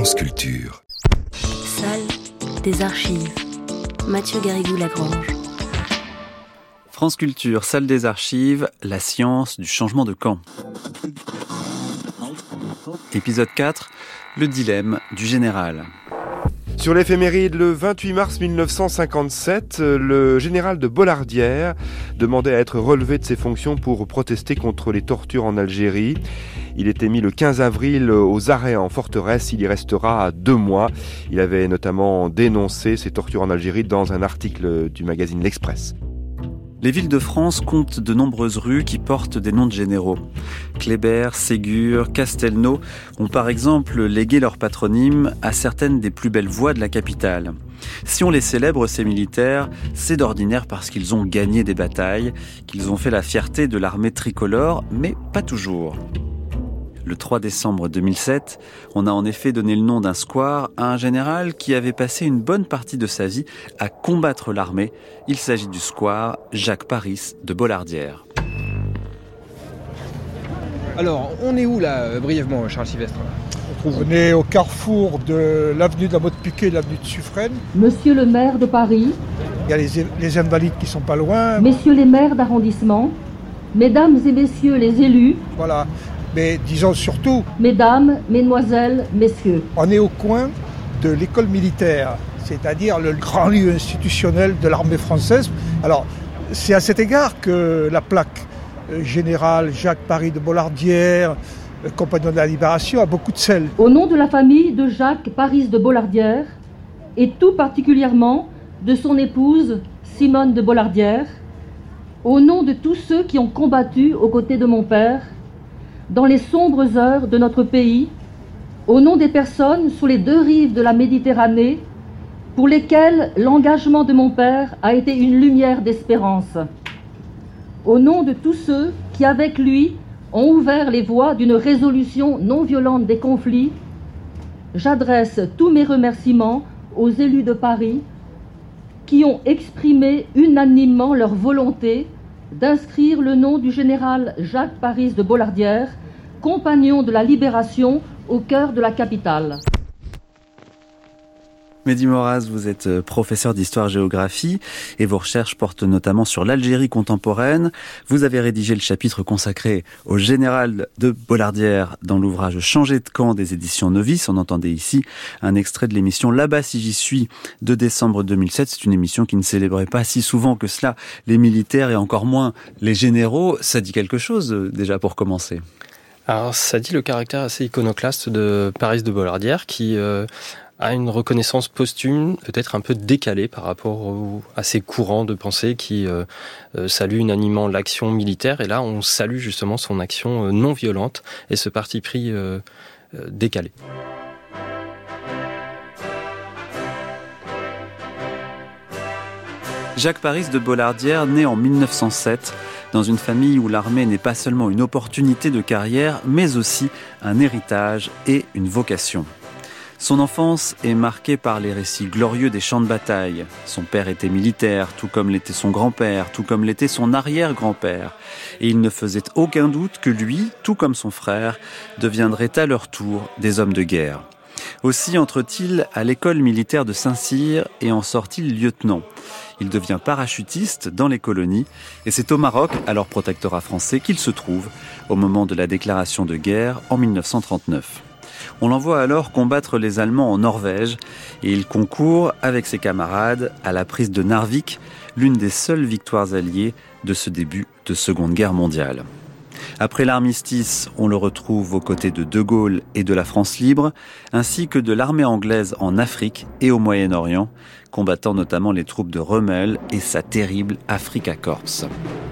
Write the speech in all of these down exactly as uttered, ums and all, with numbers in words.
France Culture. Salle des archives. Mathieu Garrigou-Lagrange. France Culture, salle des archives, la science du changement de camp. Épisode quatre, le dilemme du général. Sur l'éphéméride, le vingt-huit mars mille neuf cent cinquante-sept, le général de Bollardière demandait à être relevé de ses fonctions pour protester contre les tortures en Algérie. Il était mis le quinze avril aux arrêts en forteresse, il y restera deux mois. Il avait notamment dénoncé ces tortures en Algérie dans un article du magazine L'Express. Les villes de France comptent de nombreuses rues qui portent des noms de généraux. Kléber, Ségur, Castelnau ont par exemple légué leur patronyme à certaines des plus belles voies de la capitale. Si on les célèbre, ces militaires, c'est d'ordinaire parce qu'ils ont gagné des batailles, qu'ils ont fait la fierté de l'armée tricolore, mais pas toujours. Le trois décembre deux mille sept, on a en effet donné le nom d'un square à un général qui avait passé une bonne partie de sa vie à combattre l'armée. Il s'agit du square Jacques Paris de Bollardière. Alors, on est où là, brièvement, Charles Sylvestre ? On est au carrefour de l'avenue de la Motte-Piquet et de l'avenue de Suffren. Monsieur le maire de Paris. Il y a les, les invalides qui sont pas loin. Messieurs les maires d'arrondissement. Mesdames et messieurs les élus. Voilà. Mais disons surtout, mesdames, mesdemoiselles, messieurs. On est au coin de l'école militaire, c'est-à-dire le grand lieu institutionnel de l'armée française. Alors, c'est à cet égard que la plaque euh, général Jacques Paris de Bollardière, euh, compagnon de la Libération, a beaucoup de sel. Au nom de la famille de Jacques Paris de Bollardière, et tout particulièrement de son épouse Simone de Bollardière, au nom de tous ceux qui ont combattu aux côtés de mon père, dans les sombres heures de notre pays, au nom des personnes sur les deux rives de la Méditerranée, pour lesquelles l'engagement de mon père a été une lumière d'espérance. Au nom de tous ceux qui, avec lui, ont ouvert les voies d'une résolution non violente des conflits, j'adresse tous mes remerciements aux élus de Paris qui ont exprimé unanimement leur volonté d'inscrire le nom du général Jacques Paris de Bollardière, compagnon de la Libération, au cœur de la capitale. Mehdi Moraz, vous êtes professeur d'histoire-géographie et vos recherches portent notamment sur l'Algérie contemporaine. Vous avez rédigé le chapitre consacré au général de Bollardière dans l'ouvrage « Changer de camp » des éditions Novice. On entendait ici un extrait de l'émission « Là-bas si j'y suis » de décembre deux mille sept. C'est une émission qui ne célébrait pas si souvent que cela les militaires et encore moins les généraux. Ça dit quelque chose déjà pour commencer ? Alors ça dit le caractère assez iconoclaste de Paris de Bollardière qui... Euh a une reconnaissance posthume peut-être un peu décalée par rapport au, à ces courants de pensée qui euh, euh, saluent unanimement l'action militaire. Et là, on salue justement son action euh, non violente et ce parti pris euh, euh, décalé. Jacques Paris de Bollardière, né en mille neuf cent sept, dans une famille où l'armée n'est pas seulement une opportunité de carrière, mais aussi un héritage et une vocation. Son enfance est marquée par les récits glorieux des champs de bataille. Son père était militaire, tout comme l'était son grand-père, tout comme l'était son arrière-grand-père. Et il ne faisait aucun doute que lui, tout comme son frère, deviendraient à leur tour des hommes de guerre. Aussi entre-t-il à l'école militaire de Saint-Cyr et en sort-il lieutenant. Il devient parachutiste dans les colonies et c'est au Maroc, alors protectorat français, qu'il se trouve au moment de la déclaration de guerre en mille neuf cent trente-neuf. On l'envoie alors combattre les Allemands en Norvège et il concourt avec ses camarades à la prise de Narvik, l'une des seules victoires alliées de ce début de Seconde Guerre mondiale. Après l'armistice, on le retrouve aux côtés de De Gaulle et de la France libre, ainsi que de l'armée anglaise en Afrique et au Moyen-Orient, combattant notamment les troupes de Rommel et sa terrible Afrika Korps.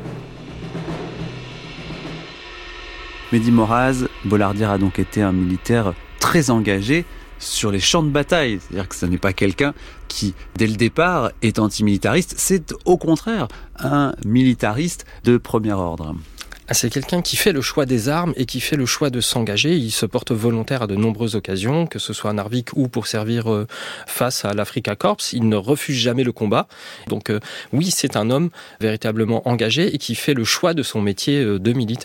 Mehdi Moraz, Bollardière a donc été un militaire très engagé sur les champs de bataille. C'est-à-dire que ce n'est pas quelqu'un qui, dès le départ, est antimilitariste. C'est au contraire un militariste de premier ordre. C'est quelqu'un qui fait le choix des armes et qui fait le choix de s'engager. Il se porte volontaire à de nombreuses occasions, que ce soit à Narvik ou pour servir face à l'Afrika Korps. Il ne refuse jamais le combat. Donc oui, c'est un homme véritablement engagé et qui fait le choix de son métier de militaire.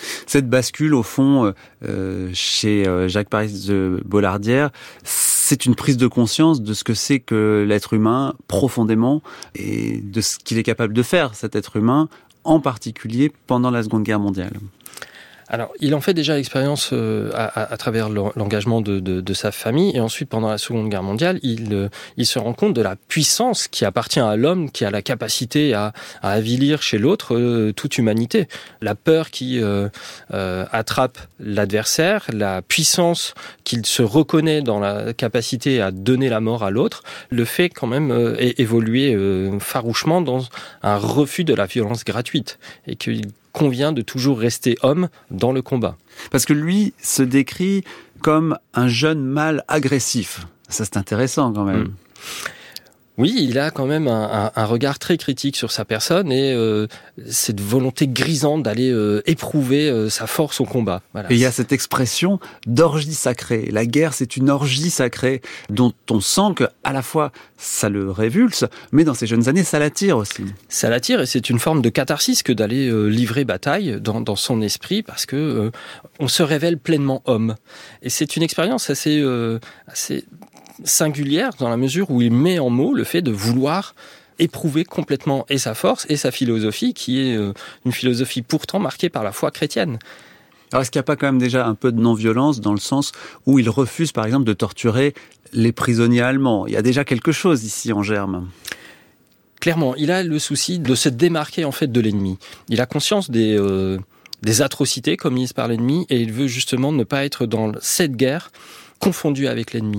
Cette bascule, au fond, euh, chez euh, Jacques Paris de Bollardière, c'est une prise de conscience de ce que c'est que l'être humain profondément et de ce qu'il est capable de faire, cet être humain, en particulier pendant la Seconde Guerre mondiale. Alors, il en fait déjà l'expérience euh, à, à, à travers l'engagement de, de, de sa famille, et ensuite, pendant la Seconde Guerre mondiale, il, euh, il se rend compte de la puissance qui appartient à l'homme, qui a la capacité à, à avilir chez l'autre euh, toute humanité. La peur qui euh, euh, attrape l'adversaire, la puissance qu'il se reconnaît dans la capacité à donner la mort à l'autre, le fait quand même euh, évoluer euh, farouchement dans un refus de la violence gratuite, et qu'il convient de toujours rester homme dans le combat. Parce que lui se décrit comme un jeune mâle agressif. Ça, c'est intéressant quand même. Mmh. Oui, il a quand même un, un, un regard très critique sur sa personne et euh, cette volonté grisante d'aller euh, éprouver euh, sa force au combat. Voilà. Et il y a cette expression d'orgie sacrée. La guerre, c'est une orgie sacrée dont on sent que à la fois ça le révulse, mais dans ses jeunes années, ça l'attire aussi. Ça l'attire et c'est une forme de catharsis que d'aller euh, livrer bataille dans, dans son esprit parce que euh, on se révèle pleinement homme. Et c'est une expérience assez, euh, assez singulière dans la mesure où il met en mots le fait de vouloir éprouver complètement et sa force et sa philosophie qui est une philosophie pourtant marquée par la foi chrétienne. Alors est-ce qu'il n'y a pas quand même déjà un peu de non-violence dans le sens où il refuse par exemple de torturer les prisonniers allemands? Il y a déjà quelque chose ici en germe. Clairement, il a le souci de se démarquer en fait de l'ennemi. Il a conscience des, euh, des atrocités commises par l'ennemi et il veut justement ne pas être dans cette guerre confondue avec l'ennemi.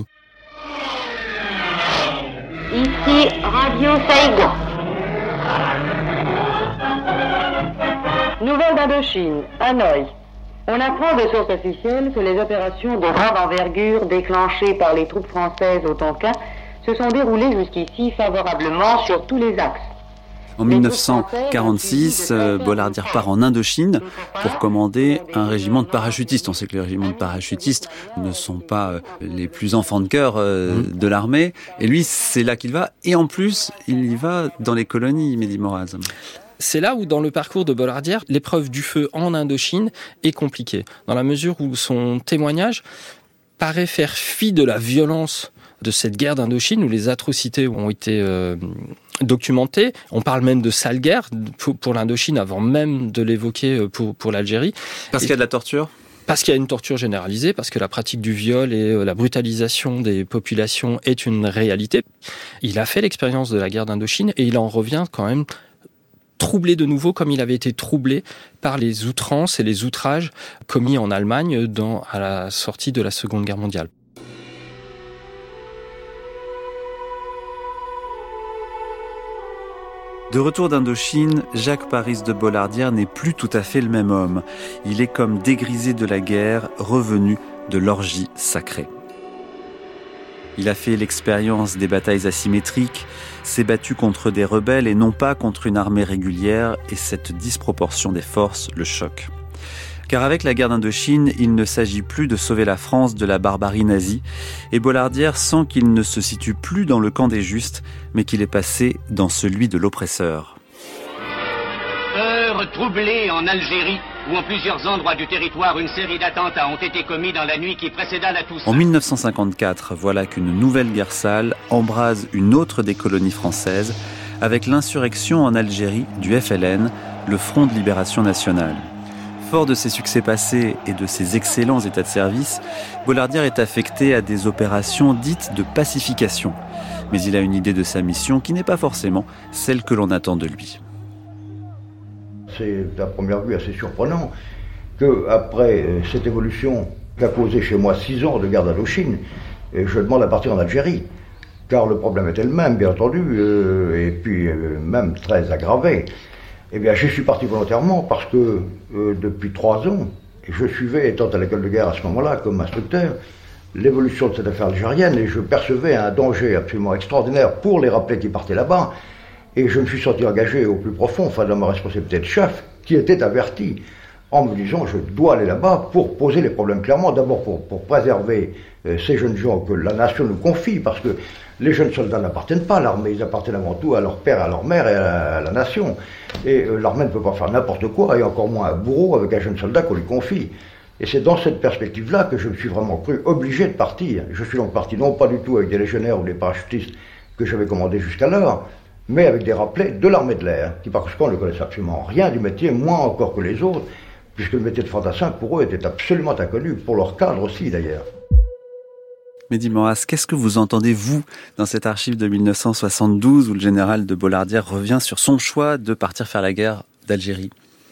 Ici Radio Saigon. Nouvelle d'Indochine, Hanoï. On apprend de sources officielles que les opérations de grande envergure déclenchées par les troupes françaises au Tonkin se sont déroulées jusqu'ici favorablement sur tous les axes. En mille neuf cent quarante-six, euh, Bollardière part en Indochine pour commander un régiment de parachutistes. On sait que les régiments de parachutistes ne sont pas euh, les plus enfants de cœur euh, mmh. de l'armée. Et lui, c'est là qu'il va. Et en plus, il y va dans les colonies, Mehdi Moraz. C'est là où, dans le parcours de Bollardière, l'épreuve du feu en Indochine est compliquée. Dans la mesure où son témoignage paraît faire fi de la violence de cette guerre d'Indochine où les atrocités ont été euh, documentées. On parle même de sale guerre pour, pour l'Indochine avant même de l'évoquer pour, pour l'Algérie. Parce et, qu'il y a de la torture ? Parce qu'il y a une torture généralisée, parce que la pratique du viol et la brutalisation des populations est une réalité. Il a fait l'expérience de la guerre d'Indochine et il en revient quand même troublé de nouveau comme il avait été troublé par les outrances et les outrages commis en Allemagne dans, à la sortie de la Seconde Guerre mondiale. De retour d'Indochine, Jacques Paris de Bollardière n'est plus tout à fait le même homme. Il est comme dégrisé de la guerre, revenu de l'orgie sacrée. Il a fait l'expérience des batailles asymétriques, s'est battu contre des rebelles et non pas contre une armée régulière, et cette disproportion des forces le choque. Car avec la guerre d'Indochine, il ne s'agit plus de sauver la France de la barbarie nazie, et Bollardière sent qu'il ne se situe plus dans le camp des justes, mais qu'il est passé dans celui de l'oppresseur. Heure troublée en Algérie, où en plusieurs endroits du territoire, une série d'attentats ont été commis dans la nuit qui précéda la Toussaint. En mille neuf cent cinquante-quatre, voilà qu'une nouvelle guerre sale embrase une autre des colonies françaises, avec l'insurrection en Algérie du F L N, le Front de Libération Nationale. Fort de ses succès passés et de ses excellents états de service, Bollardière est affecté à des opérations dites de pacification. Mais il a une idée de sa mission qui n'est pas forcément celle que l'on attend de lui. C'est à première vue assez surprenant qu'après cette évolution qui a causé chez moi six ans de guerre d'Indochine, je demande à partir en Algérie. Car le problème était le même, bien entendu, euh, et puis euh, même très aggravé. Eh bien, je suis parti volontairement parce que euh, depuis trois ans, je suivais, étant à l'école de guerre à ce moment-là, comme instructeur, l'évolution de cette affaire algérienne et je percevais un danger absolument extraordinaire pour les rappelés qui partaient là-bas. Et je me suis senti engagé au plus profond, enfin dans ma responsabilité de chef, qui était averti en me disant je dois aller là-bas pour poser les problèmes clairement, d'abord pour, pour préserver euh, ces jeunes gens que la nation nous confie, parce que les jeunes soldats n'appartiennent pas à l'armée, ils appartiennent avant tout à leur père, à leur mère et à la, à la nation. Et euh, l'armée ne peut pas faire n'importe quoi, et encore moins un bourreau avec un jeune soldat qu'on lui confie. Et c'est dans cette perspective-là que je me suis vraiment cru obligé de partir. Je suis donc parti non pas du tout avec des légionnaires ou des parachutistes que j'avais commandés jusqu'alors, mais avec des rappelés de l'armée de l'air, qui par conséquent ne connaissent absolument rien du métier, moins encore que les autres, puisque le métier de fantassin pour eux était absolument inconnu, pour leur cadre aussi d'ailleurs. Mehdi Moras, qu'est-ce que vous entendez, vous, dans cette archive de mille neuf cent soixante-douze où le général de Bollardière revient sur son choix de partir faire la guerre d'Algérie ?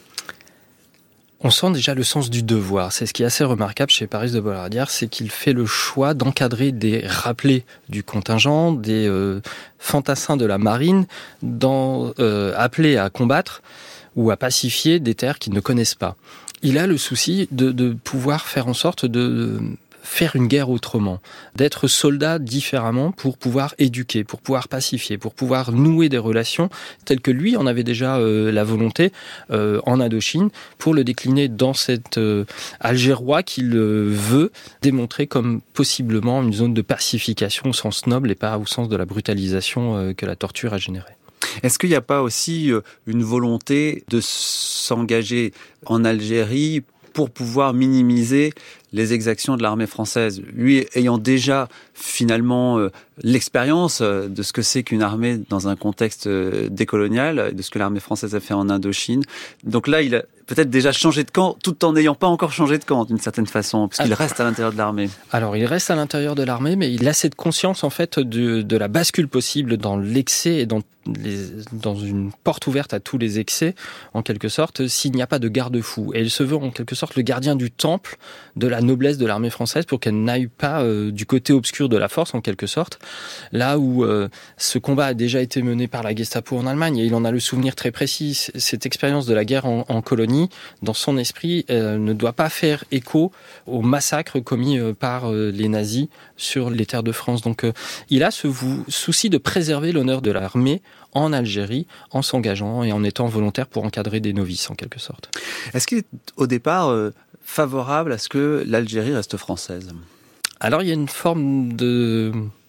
On sent déjà le sens du devoir. C'est ce qui est assez remarquable chez Paris de Bollardière, c'est qu'il fait le choix d'encadrer des rappelés du contingent, des euh, fantassins de la marine, dans, euh, appelés à combattre ou à pacifier des terres qu'ils ne connaissent pas. Il a le souci de, de pouvoir faire en sorte de... de faire une guerre autrement, d'être soldat différemment pour pouvoir éduquer, pour pouvoir pacifier, pour pouvoir nouer des relations telles que lui en avait déjà euh, la volonté euh, en Indochine, pour le décliner dans cet euh, Algérois qu'il euh, veut démontrer comme possiblement une zone de pacification au sens noble et pas au sens de la brutalisation euh, que la torture a générée. Est-ce qu'il n'y a pas aussi une volonté de s'engager en Algérie pour pouvoir minimiser les exactions de l'armée française, lui ayant déjà finalement euh, l'expérience de ce que c'est qu'une armée dans un contexte euh, décolonial, de ce que l'armée française a fait en Indochine. Donc là, il a peut-être déjà changé de camp, tout en n'ayant pas encore changé de camp, d'une certaine façon, puisqu'il alors, reste à l'intérieur de l'armée. Alors, il reste à l'intérieur de l'armée, mais il a cette conscience, en fait, de, de la bascule possible dans l'excès et dans, les, dans une porte ouverte à tous les excès, en quelque sorte, s'il n'y a pas de garde-fou. Et il se veut, en quelque sorte, le gardien du temple de la noblesse de l'armée française pour qu'elle n'aille pas euh, du côté obscur de la force, en quelque sorte. Là où euh, ce combat a déjà été mené par la Gestapo en Allemagne, et il en a le souvenir très précis, cette expérience de la guerre en, en colonie, dans son esprit, euh, ne doit pas faire écho au massacre commis euh, par euh, les nazis sur les terres de France. Donc euh, il a ce vous, souci de préserver l'honneur de l'armée en Algérie, en s'engageant et en étant volontaire pour encadrer des novices, en quelque sorte. Est-ce qu'il est au départ euh, favorable à ce que l'Algérie reste française ? Alors il y a une forme de...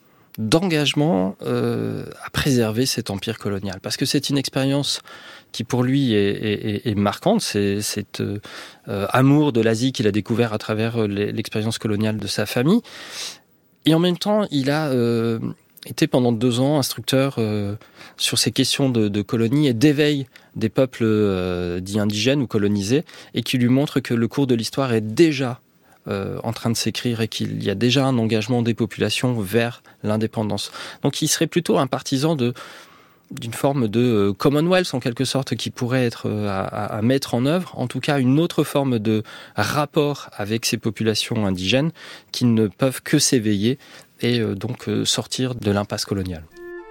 d'engagement euh, à préserver cet empire colonial, parce que c'est une expérience qui pour lui est, est, est marquante, c'est cet euh, amour de l'Asie qu'il a découvert à travers l'expérience coloniale de sa famille, et en même temps il a euh, été pendant deux ans instructeur euh, sur ces questions de, de colonie et d'éveil des peuples euh, dits indigènes ou colonisés, et qui lui montre que le cours de l'histoire est déjà Euh, en train de s'écrire et qu'il y a déjà un engagement des populations vers l'indépendance. Donc il serait plutôt un partisan de, d'une forme de euh, Commonwealth en quelque sorte qui pourrait être euh, à, à mettre en œuvre, en tout cas une autre forme de rapport avec ces populations indigènes qui ne peuvent que s'éveiller et euh, donc euh, sortir de l'impasse coloniale.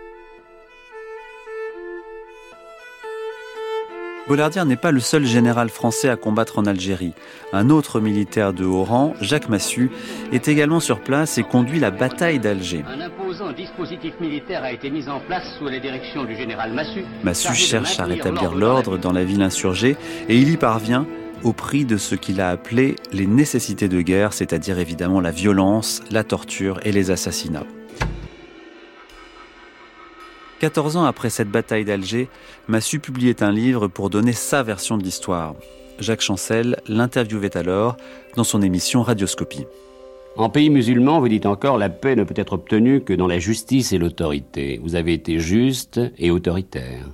Bollardière n'est pas le seul général français à combattre en Algérie. Un autre militaire de haut rang, Jacques Massu, est également sur place et conduit la bataille d'Alger. Un imposant dispositif militaire a été mis en place sous la direction du général Massu. Massu cherche à rétablir l'ordre dans la ville insurgée et il y parvient au prix de ce qu'il a appelé les nécessités de guerre, c'est-à-dire évidemment la violence, la torture et les assassinats. quatorze ans après cette bataille d'Alger, Massu publiait un livre pour donner sa version de l'histoire. Jacques Chancel l'interviewait alors dans son émission Radioscopie. En pays musulman, vous dites encore, la paix ne peut être obtenue que dans la justice et l'autorité. Vous avez été juste et autoritaire.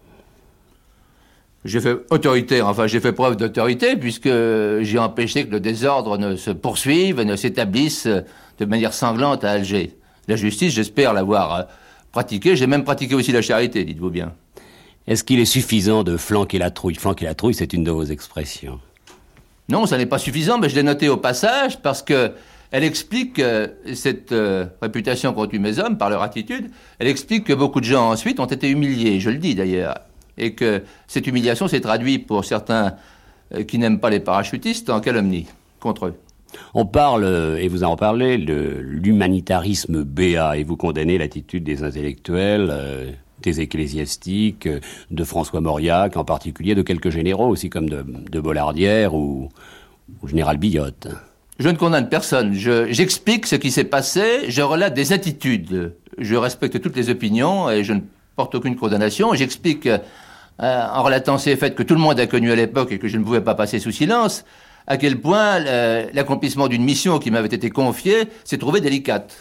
J'ai fait autoritaire, enfin j'ai fait preuve d'autorité puisque j'ai empêché que le désordre ne se poursuive et ne s'établisse de manière sanglante à Alger. La justice, j'espère l'avoir pratiqué, j'ai même pratiqué aussi la charité, dites-vous bien. Est-ce qu'il est suffisant de flanquer la trouille ? Flanquer la trouille, c'est une de vos expressions. Non, ça n'est pas suffisant, mais je l'ai noté au passage parce que elle explique euh, cette euh, réputation qu'ont eu mes hommes par leur attitude. Elle explique que beaucoup de gens ensuite ont été humiliés, je le dis d'ailleurs, et que cette humiliation s'est traduite pour certains euh, qui n'aiment pas les parachutistes en calomnie contre eux. On parle, et vous en parlez, de l'humanitarisme béat, et vous condamnez l'attitude des intellectuels, euh, autorités ecclésiastiques, de François Mauriac en particulier, de quelques généraux aussi comme de, de Bollardière ou, ou général Billotte. Je ne condamne personne, je, j'explique ce qui s'est passé, je relate des attitudes, je respecte toutes les opinions et je ne porte aucune condamnation, j'explique euh, en relatant ces faits que tout le monde a connus à l'époque et que je ne pouvais pas passer sous silence, à quel point euh, l'accomplissement d'une mission qui m'avait été confiée s'est trouvé délicate.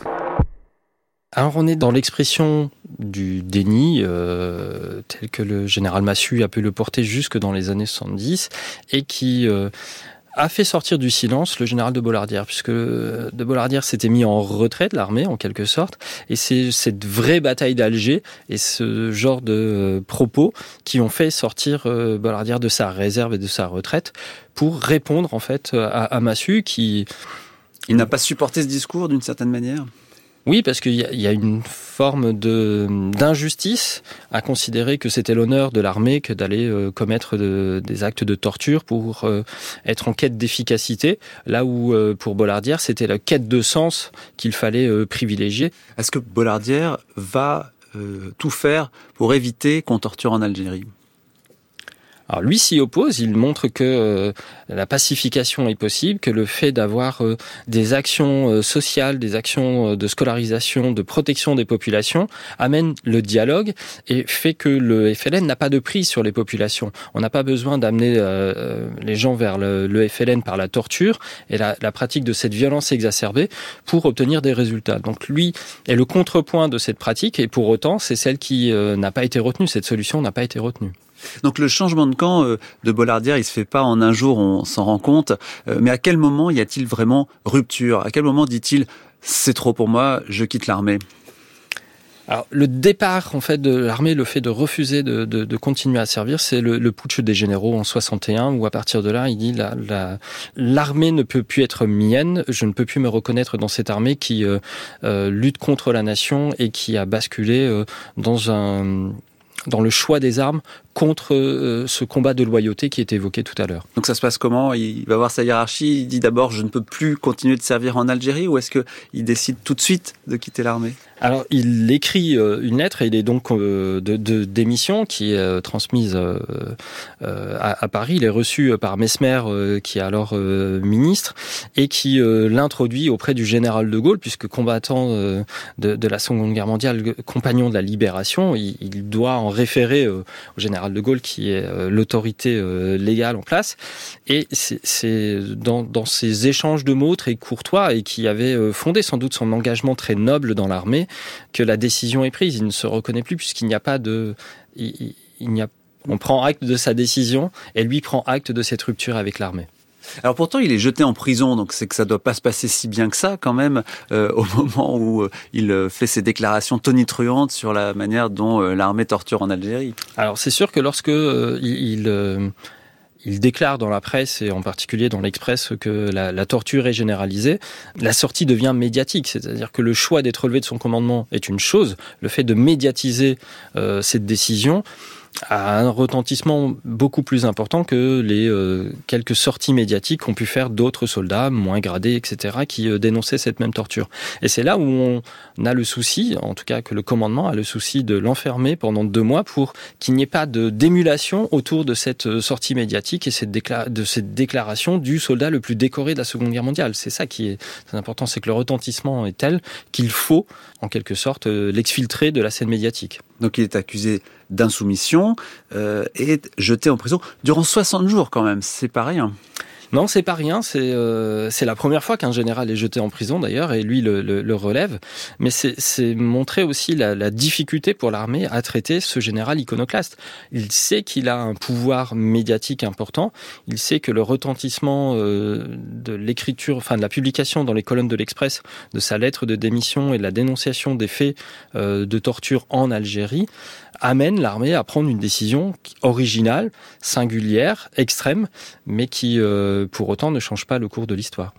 Alors on est dans l'expression du déni, euh, tel que le général Massu a pu le porter jusque dans les années soixante-dix, et qui euh, a fait sortir du silence le général de Bollardière, puisque de Bollardière s'était mis en retrait de l'armée, en quelque sorte, et c'est cette vraie bataille d'Alger et ce genre de euh, propos qui ont fait sortir euh, Bollardière de sa réserve et de sa retraite pour répondre en fait à, à Massu qui... Il n'a pas supporté ce discours d'une certaine manière ? Oui, parce qu'il y a, il y a une forme de, d'injustice à considérer que c'était l'honneur de l'armée que d'aller euh, commettre de, des actes de torture pour euh, être en quête d'efficacité, là où euh, pour Bollardière, c'était la quête de sens qu'il fallait euh, privilégier. Est-ce que Bollardière va euh, tout faire pour éviter qu'on torture en Algérie ? Alors lui s'y oppose, il montre que euh, la pacification est possible, que le fait d'avoir euh, des actions euh, sociales, des actions euh, de scolarisation, de protection des populations amène le dialogue et fait que le F L N n'a pas de prise sur les populations. On n'a pas besoin d'amener euh, les gens vers le, le F L N par la torture et la, la pratique de cette violence exacerbée pour obtenir des résultats. Donc lui est le contrepoint de cette pratique et pour autant c'est celle qui euh, n'a pas été retenue, cette solution n'a pas été retenue. Donc le changement de camp de Bollardière, il se fait pas en un jour, on s'en rend compte. Mais à quel moment y a-t-il vraiment rupture ? À quel moment dit-il « c'est trop pour moi, je quitte l'armée » ? Alors, le départ en fait de l'armée, le fait de refuser de, de, de continuer à servir, c'est le, le putsch des généraux en soixante et un, où à partir de là, il dit la, la, l'armée ne peut plus être mienne, je ne peux plus me reconnaître dans cette armée qui euh, euh, lutte contre la nation et qui a basculé euh, dans un dans le choix des armes contre euh, ce combat de loyauté qui est évoqué tout à l'heure. Donc ça se passe comment ? Il va voir sa hiérarchie, il dit d'abord je ne peux plus continuer de servir en Algérie, ou est-ce qu'il décide tout de suite de quitter l'armée ? Alors il écrit euh, une lettre et il est donc euh, de, de démission qui est euh, transmise euh, euh, à, à Paris. Il est reçu par Mesmer euh, qui est alors euh, ministre et qui euh, l'introduit auprès du général de Gaulle, puisque combattant euh, de, de la Seconde Guerre mondiale, compagnon de la Libération, il, il doit en référer euh, au général de Gaulle qui est euh, l'autorité euh, légale en place. Et c'est, c'est dans, dans ces échanges de mots très courtois et qui avait euh, fondé sans doute son engagement très noble dans l'armée que la décision est prise. Il ne se reconnaît plus puisqu'il n'y a pas de... Il, il, il n'y a, on prend acte de sa décision et lui prend acte de cette rupture avec l'armée. Alors pourtant, il est jeté en prison, donc c'est que ça doit pas se passer si bien que ça quand même, euh, au moment où euh, il fait ses déclarations tonitruantes sur la manière dont euh, l'armée torture en Algérie. Alors c'est sûr que lorsque euh, il... il euh, Il déclare dans la presse, et en particulier dans l'Express, que la, la torture est généralisée. La sortie devient médiatique, c'est-à-dire que le choix d'être relevé de son commandement est une chose. Le fait de médiatiser euh, cette décision a un retentissement beaucoup plus important que les euh, quelques sorties médiatiques qu'ont pu faire d'autres soldats moins gradés, et cetera, qui euh, dénonçaient cette même torture. Et c'est là où on a le souci, en tout cas que le commandement a le souci de l'enfermer pendant deux mois pour qu'il n'y ait pas de d'émulation autour de cette euh, sortie médiatique et cette décla- de cette déclaration du soldat le plus décoré de la Seconde Guerre mondiale. C'est ça qui est très important, c'est que le retentissement est tel qu'il faut, en quelque sorte, euh, l'exfiltrer de la scène médiatique. Donc il est accusé d'insoumission euh, et jeté en prison durant soixante jours quand même, c'est pas rien. Non, c'est pas rien. C'est euh, c'est la première fois qu'un général est jeté en prison d'ailleurs, et lui le, le, le relève. Mais c'est, c'est montrer aussi la, la difficulté pour l'armée à traiter ce général iconoclaste. Il sait qu'il a un pouvoir médiatique important. Il sait que le retentissement euh, de l'écriture, enfin de la publication dans les colonnes de l'Express de sa lettre de démission et de la dénonciation des faits euh, de torture en Algérie amène l'armée à prendre une décision originale, singulière, extrême, mais qui, euh, pour autant, ne change pas le cours de l'histoire.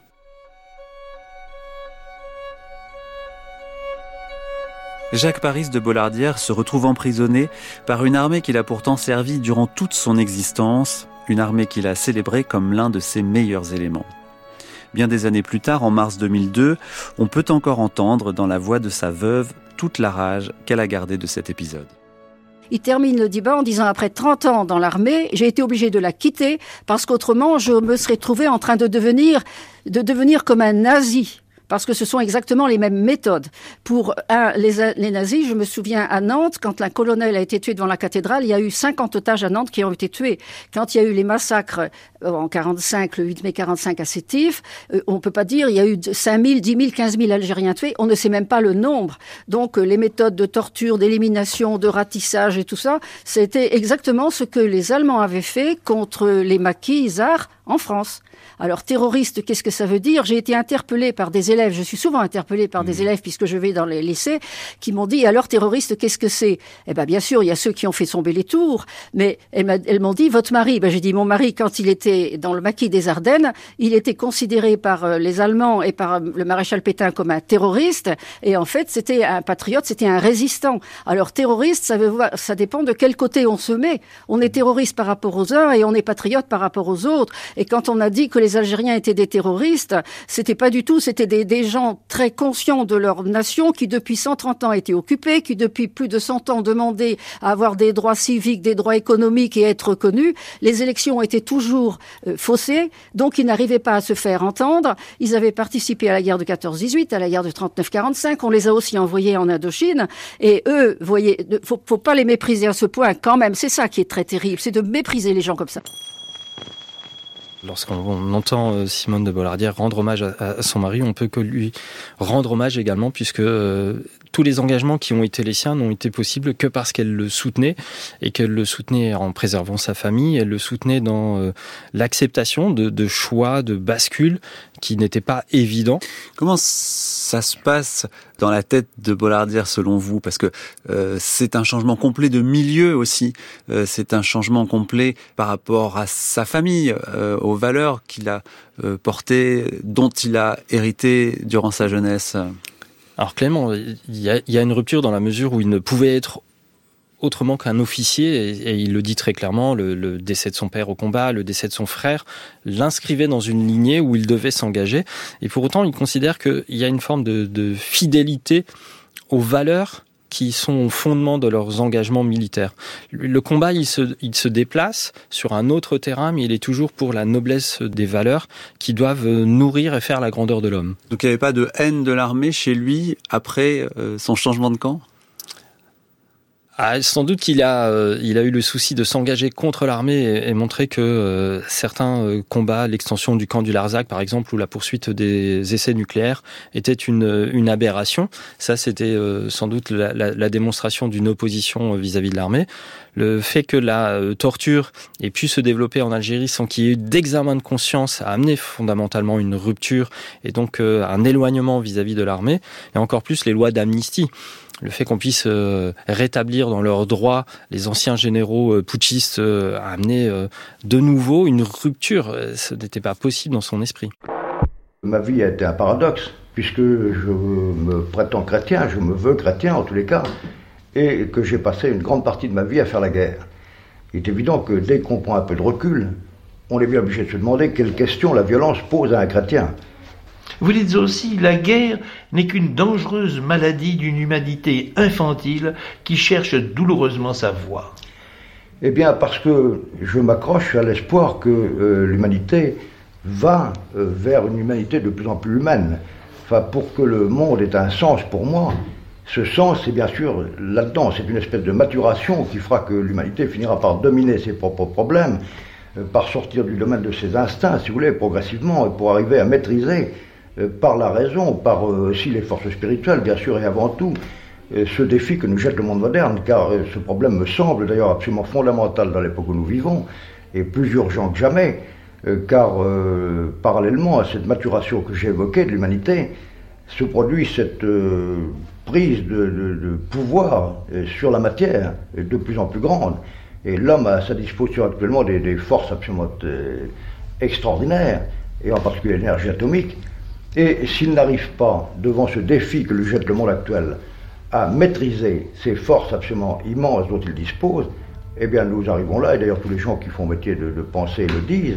Jacques Paris de Bollardière se retrouve emprisonné par une armée qu'il a pourtant servi durant toute son existence, une armée qu'il a célébrée comme l'un de ses meilleurs éléments. Bien des années plus tard, en mars deux mille deux, on peut encore entendre dans la voix de sa veuve toute la rage qu'elle a gardée de cet épisode. Il termine le débat en disant, après trente ans dans l'armée, j'ai été obligé de la quitter parce qu'autrement, je me serais trouvé en train de devenir, de devenir comme un nazi. Parce que ce sont exactement les mêmes méthodes. Pour un, les, les nazis, je me souviens à Nantes, quand un colonel a été tué devant la cathédrale, il y a eu cinquante otages à Nantes qui ont été tués. Quand il y a eu les massacres en quarante-cinq, le huit mai quarante-cinq à Sétif, euh, on peut pas dire il y a eu cinq mille, dix mille, quinze mille Algériens tués, on ne sait même pas le nombre. Donc euh, les méthodes de torture, d'élimination, de ratissage et tout ça, c'était exactement ce que les Allemands avaient fait contre les maquis tsars en France. Alors, terroriste, qu'est-ce que ça veut dire? J'ai été interpellée par des élèves, je suis souvent interpellée par des élèves puisque je vais dans les lycées, qui m'ont dit, alors terroriste, qu'est-ce que c'est? Eh ben, bien sûr, il y a ceux qui ont fait tomber les tours, mais elles, elles m'ont dit, votre mari, ben, j'ai dit, mon mari, quand il était dans le maquis des Ardennes, il était considéré par les Allemands et par le maréchal Pétain comme un terroriste, et en fait, c'était un patriote, c'était un résistant. Alors, terroriste, ça veut voir, ça dépend de quel côté on se met. On est terroriste par rapport aux uns et on est patriote par rapport aux autres. Et quand on a dit que les Algériens étaient des terroristes, c'était pas du tout, c'était des, des gens très conscients de leur nation qui depuis cent trente ans étaient occupés, qui depuis plus de cent ans demandaient à avoir des droits civiques, des droits économiques et être reconnus. Les élections étaient toujours euh, faussées, donc ils n'arrivaient pas à se faire entendre. Ils avaient participé à la guerre de quatorze dix-huit, à la guerre de trente-neuf quarante-cinq, on les a aussi envoyés en Indochine, et eux, voyez, faut, faut pas les mépriser à ce point quand même, c'est ça qui est très terrible, c'est de mépriser les gens comme ça. Lorsqu'on entend Simone de Bollardière rendre hommage à son mari, on peut que lui rendre hommage également, puisque euh, tous les engagements qui ont été les siens n'ont été possibles que parce qu'elle le soutenait, et qu'elle le soutenait en préservant sa famille, elle le soutenait dans euh, l'acceptation de, de choix, de bascules qui n'étaient pas évidents. Comment ça se passe dans la tête de Bollardière selon vous? Parce que euh, c'est un changement complet de milieu aussi, euh, c'est un changement complet par rapport à sa famille, euh, aux valeurs qu'il a euh, portées, dont il a hérité durant sa jeunesse. Alors Clément, il y a, il y a une rupture dans la mesure où il ne pouvait être autrement qu'un officier, et, et il le dit très clairement, le, le décès de son père au combat, le décès de son frère, l'inscrivait dans une lignée où il devait s'engager, et pour autant il considère qu'il y a une forme de, de fidélité aux valeurs qui sont au fondement de leurs engagements militaires. Le combat, il se, il se déplace sur un autre terrain, mais il est toujours pour la noblesse des valeurs qui doivent nourrir et faire la grandeur de l'homme. Donc il n'y avait pas de haine de l'armée chez lui après euh, son changement de camp ? Ah, sans doute qu'il a, euh, il a eu le souci de s'engager contre l'armée et, et montrer que euh, certains euh, combats, l'extension du camp du Larzac par exemple, ou la poursuite des essais nucléaires, étaient une, une aberration. Ça, c'était euh, sans doute la, la, la démonstration d'une opposition vis-à-vis de l'armée. Le fait que la euh, torture ait pu se développer en Algérie sans qu'il y ait eu d'examen de conscience a amené fondamentalement une rupture et donc euh, un éloignement vis-à-vis de l'armée, et encore plus les lois d'amnistie. Le fait qu'on puisse euh, rétablir dans leurs droits les anciens généraux euh, putschistes euh, a amené euh, de nouveau une rupture. Ce n'était pas possible dans son esprit. Ma vie a été un paradoxe, puisque je me prétends chrétien, je me veux chrétien en tous les cas, et que j'ai passé une grande partie de ma vie à faire la guerre. Il est évident que dès qu'on prend un peu de recul, on est bien obligé de se demander quelle question la violence pose à un chrétien. Vous dites aussi, la guerre n'est qu'une dangereuse maladie d'une humanité infantile qui cherche douloureusement sa voie. Eh bien, parce que je m'accroche à l'espoir que euh, l'humanité va euh, vers une humanité de plus en plus humaine. Enfin, pour que le monde ait un sens pour moi, ce sens, c'est bien sûr là-dedans, c'est une espèce de maturation qui fera que l'humanité finira par dominer ses propres problèmes, euh, par sortir du domaine de ses instincts, si vous voulez, progressivement, pour arriver à maîtriser Euh, par la raison, par euh, aussi les forces spirituelles, bien sûr, et avant tout, euh, ce défi que nous jette le monde moderne, car euh, ce problème me semble d'ailleurs absolument fondamental dans l'époque où nous vivons, et plus urgent que jamais, euh, car euh, parallèlement à cette maturation que j'ai évoquée de l'humanité, se produit cette euh, prise de, de, de pouvoir euh, sur la matière, euh, de plus en plus grande, et l'homme a à sa disposition actuellement des, des forces absolument euh, extraordinaires, et en particulier l'énergie atomique. Et s'il n'arrive pas, devant ce défi que lui jette le monde actuel, à maîtriser ces forces absolument immenses dont il dispose, eh bien nous arrivons là, et d'ailleurs tous les gens qui font métier de, de penser le disent,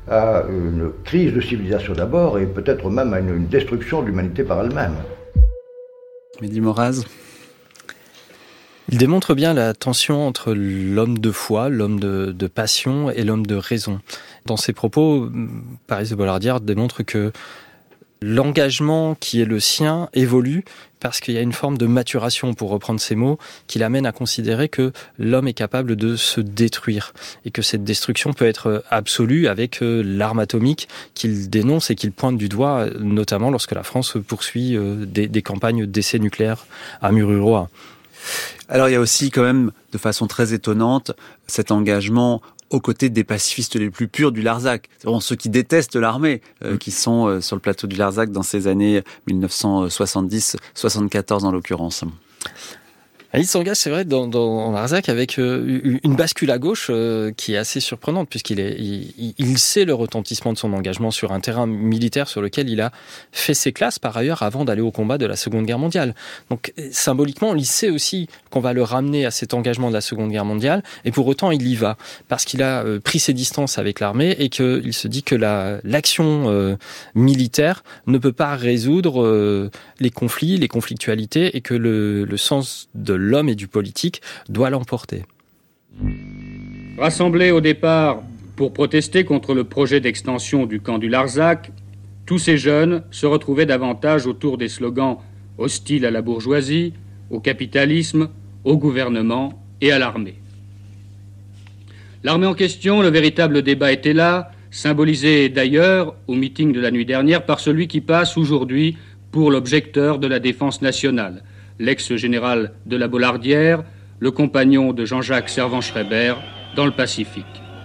à une crise de civilisation d'abord, et peut-être même à une, une destruction de l'humanité par elle-même. Mehdi Moraz. Il démontre bien la tension entre l'homme de foi, l'homme de, de passion et l'homme de raison. Dans ses propos, Paris de Bollardière démontre que l'engagement qui est le sien évolue parce qu'il y a une forme de maturation, pour reprendre ces mots, qui l'amène à considérer que l'homme est capable de se détruire et que cette destruction peut être absolue avec l'arme atomique qu'il dénonce et qu'il pointe du doigt, notamment lorsque la France poursuit des, des campagnes d'essais nucléaires à Mururoa. Alors il y a aussi quand même, de façon très étonnante, cet engagement aux côtés des pacifistes les plus purs du Larzac. C'est vraiment ceux qui détestent l'armée, euh, mmh. qui sont euh, sur le plateau du Larzac dans ces années dix-neuf cent soixante-dix soixante-quatorze en l'occurrence. Il s'engage, c'est vrai, dans, dans Larzac avec euh, une bascule à gauche euh, qui est assez surprenante, puisqu'il est, il, il sait le retentissement de son engagement sur un terrain militaire sur lequel il a fait ses classes par ailleurs avant d'aller au combat de la Seconde Guerre mondiale. Donc symboliquement, il sait aussi qu'on va le ramener à cet engagement de la Seconde Guerre mondiale, et pour autant il y va, parce qu'il a euh, pris ses distances avec l'armée et qu'il se dit que la, l'action euh, militaire ne peut pas résoudre euh, les conflits, les conflictualités, et que le, le sens de l'homme et du politique doit l'emporter. Rassemblés au départ pour protester contre le projet d'extension du camp du Larzac, tous ces jeunes se retrouvaient davantage autour des slogans hostiles à la bourgeoisie, au capitalisme, au gouvernement et à l'armée. L'armée en question, le véritable débat était là, symbolisé d'ailleurs au meeting de la nuit dernière par celui qui passe aujourd'hui pour l'objecteur de la défense nationale, l'ex-général de la Bollardière, le compagnon de Jean-Jacques Servan-Schreiber dans le Pacifique.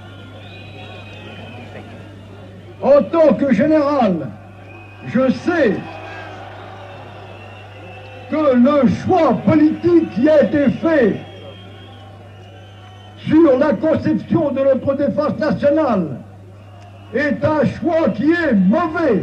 En tant que général, je sais que le choix politique qui a été fait sur la conception de notre défense nationale est un choix qui est mauvais.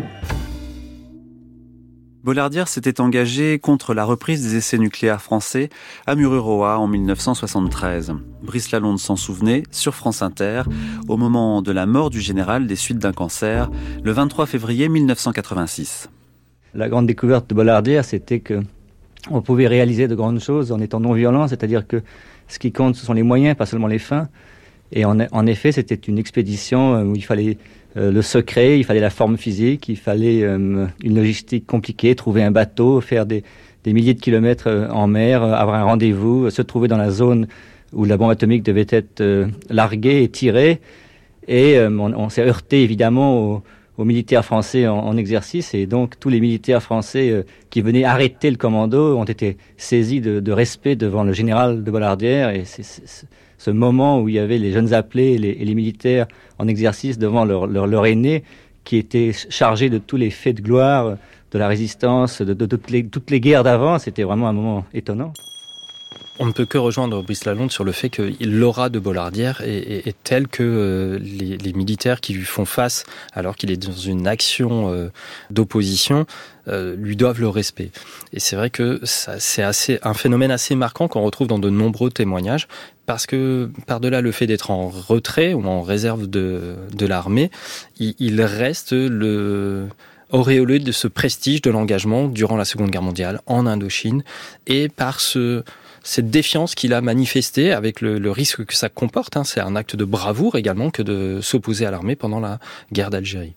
Bollardière s'était engagé contre la reprise des essais nucléaires français à Mururoa en dix-neuf cent soixante-treize. Brice Lalonde s'en souvenait sur France Inter au moment de la mort du général des suites d'un cancer, le vingt-trois février dix-neuf cent quatre-vingt-six. La grande découverte de Bollardière, c'était que on pouvait réaliser de grandes choses en étant non violent, c'est-à-dire que ce qui compte, ce sont les moyens, pas seulement les fins. Et en, en effet, c'était une expédition où il fallait euh, le secret, il fallait la forme physique, il fallait euh, une logistique compliquée, trouver un bateau, faire des, des milliers de kilomètres euh, en mer, euh, avoir un rendez-vous, euh, se trouver dans la zone où la bombe atomique devait être euh, larguée et tirée. Et euh, on, on s'est heurté évidemment aux, aux militaires français en, en exercice, et donc tous les militaires français euh, qui venaient arrêter le commando ont été saisis de, de respect devant le général de Bollardière. Et c'est, c'est, ce moment où il y avait les jeunes appelés et les, et les militaires en exercice devant leur, leur, leur aîné, qui était chargé de tous les faits de gloire, de la résistance, de, de, de toutes, les, toutes les guerres d'avant, c'était vraiment un moment étonnant. On ne peut que rejoindre Brice Lalonde sur le fait que l'aura de Bollardière est, est, est telle que euh, les, les militaires qui lui font face, alors qu'il est dans une action euh, d'opposition, euh, lui doivent le respect. Et c'est vrai que ça, c'est assez, un phénomène assez marquant qu'on retrouve dans de nombreux témoignages, parce que par-delà le fait d'être en retrait ou en réserve de, de l'armée, il, il reste le... auréolé de ce prestige de l'engagement durant la Seconde Guerre mondiale en Indochine, et par ce... cette défiance qu'il a manifestée avec le, le risque que ça comporte, hein, c'est un acte de bravoure également que de s'opposer à l'armée pendant la guerre d'Algérie.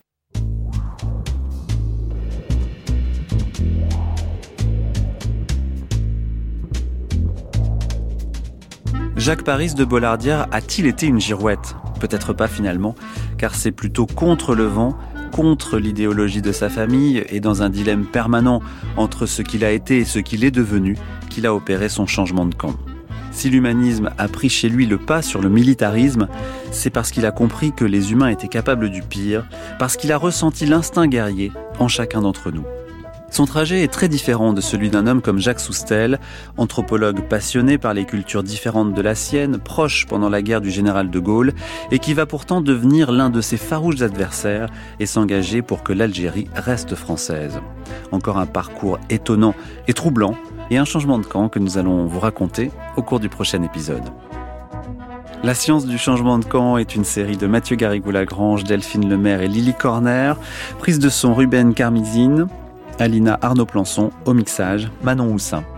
Jacques Paris de Bollardière a-t-il été une girouette ? Peut-être pas finalement, car c'est plutôt contre le vent, contre l'idéologie de sa famille et dans un dilemme permanent entre ce qu'il a été et ce qu'il est devenu qu'il a opéré son changement de camp. Si l'humanisme a pris chez lui le pas sur le militarisme, c'est parce qu'il a compris que les humains étaient capables du pire, parce qu'il a ressenti l'instinct guerrier en chacun d'entre nous. Son trajet est très différent de celui d'un homme comme Jacques Soustelle, anthropologue passionné par les cultures différentes de la sienne, proche pendant la guerre du général de Gaulle, et qui va pourtant devenir l'un de ses farouches adversaires et s'engager pour que l'Algérie reste française. Encore un parcours étonnant et troublant, et un changement de camp que nous allons vous raconter au cours du prochain épisode. La science du changement de camp est une série de Mathieu Garrigou-Lagrange, Delphine Lemaire et Lily Corner, prise de son Ruben Carmizine, Alina Arnaud-Plançon, au mixage, Manon Houssin.